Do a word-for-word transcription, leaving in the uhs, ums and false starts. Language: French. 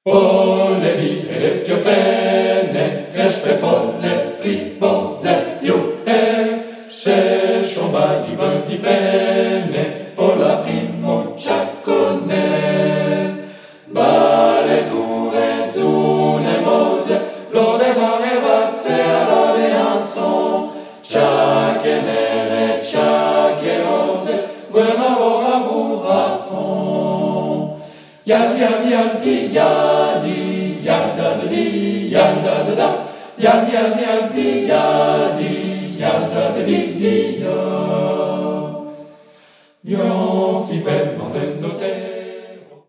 Polemi e le piofene, respe polle fribonze, più e se shomba di bandi pene, pola primo ciaccone. Bale ture zune moze, lode mare vazze all'ode anson, ciacche nere, ciacche rozze, guerna vora vura fond. Yad yad yad di yadi, yad da da di, yad da da da, yad yad yad di yadi, yad da da di di ya. Yo fi ben